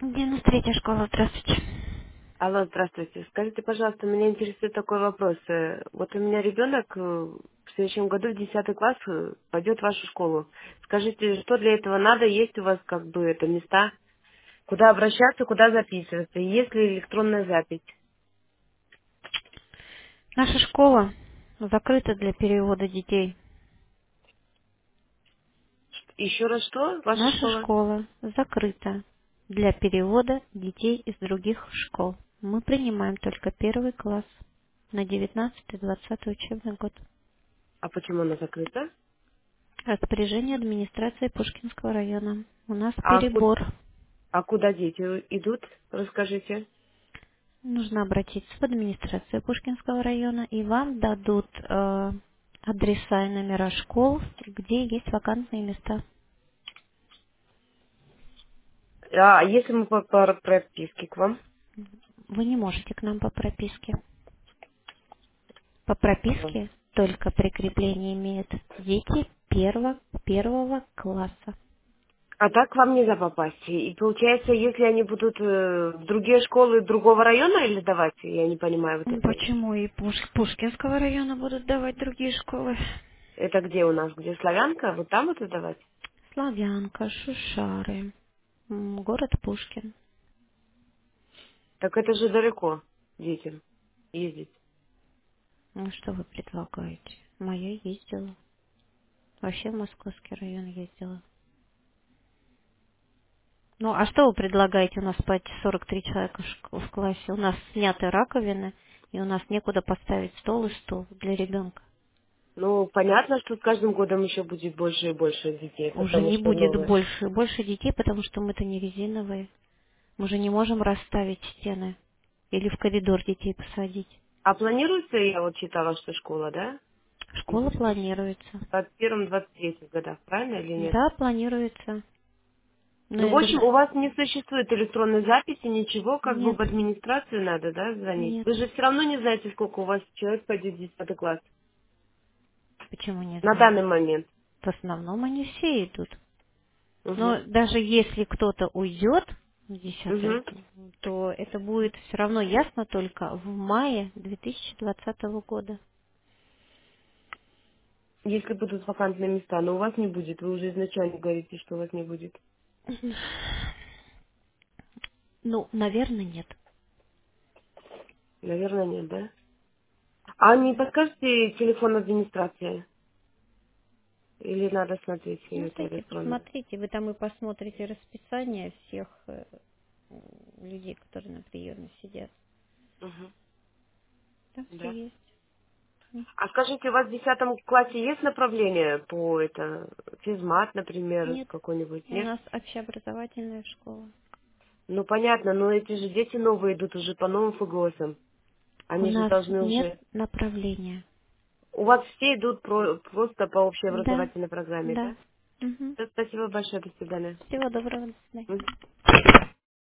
93-я школа, здравствуйте. Алло, здравствуйте. Скажите, пожалуйста, меня интересует такой вопрос. Вот у меня ребенок в следующем году в 10 класс пойдет в вашу школу. Скажите, что для этого надо? Есть у вас как бы это места? Куда обращаться, куда записываться? И есть ли электронная запись? Наша школа закрыта для перевода детей. Еще раз что? Ваша Наша школа? школа закрыта для перевода детей из других школ. Мы принимаем только первый класс на 19-20 учебный год. А почему она закрыта? Распоряжение администрации Пушкинского района. У нас А, перебор. а куда дети идут? Расскажите. Нужно обратиться в администрацию Пушкинского района, и вам дадут адреса и номера школ, где есть вакантные места. А если мы по прописке к вам? Вы не можете к нам по прописке. По Ага. прописке только прикрепление имеют дети первого класса. А так к вам нельзя попасть. И получается, если они будут в другие школы другого района или давать, я не понимаю вот это. Почему и Пушкинского района будут давать другие школы? Это где у нас? Где Славянка? Вот там вот давать? Славянка, Шушары, город Пушкин. Так это же далеко детям ездить. Ну что вы предлагаете? Моя ездила. Вообще в Московский район ездила. Ну, а что вы предлагаете? У нас по 43 человека в классе. У нас сняты раковины, и у нас некуда поставить стол и стул для ребенка. Ну, понятно, что с каждым годом еще будет больше и больше детей, Уже потому не что будет новое. больше детей, потому что мы-то не резиновые. Мы же не можем расставить стены или в коридор детей посадить. А планируется, я вот читала, что школа, да? В Школа планируется. 2021-2023 годах, правильно или нет? Да, планируется. Но Ну, в общем, у вас не существует электронной записи, ничего, как бы нет, в администрацию надо, да, звонить. нет. Вы же все равно не знаете, сколько у вас человек пойдет в 10 класс Почему не на знаю? данный момент. В основном они все идут. Угу. Но даже если кто-то уйдет в 10, Угу. то это будет все равно ясно только в мае 2020 года. Если будут вакантные места, но у вас не будет, вы уже изначально говорите, что у вас не будет. Ну, наверное, нет. Наверное, нет, да? А не подскажете телефон администрации? Или надо смотреть это Смотрите, электронно? посмотрите, вы там и посмотрите расписание всех людей, которые на приеме сидят. Угу. Там все Да. есть. А скажите, у вас в 10 классе есть направление по это физмат, например, Нет, какой-нибудь? у Нет? нас общеобразовательная школа. Ну понятно, но эти же дети новые идут уже по новым ФГОСам. У Они же нас должны нет уже... направления. У вас все идут просто по Да, общеобразовательной программе, да. да? Мгм. Спасибо большое, до свидания. Всего доброго, до свидания. Мгм.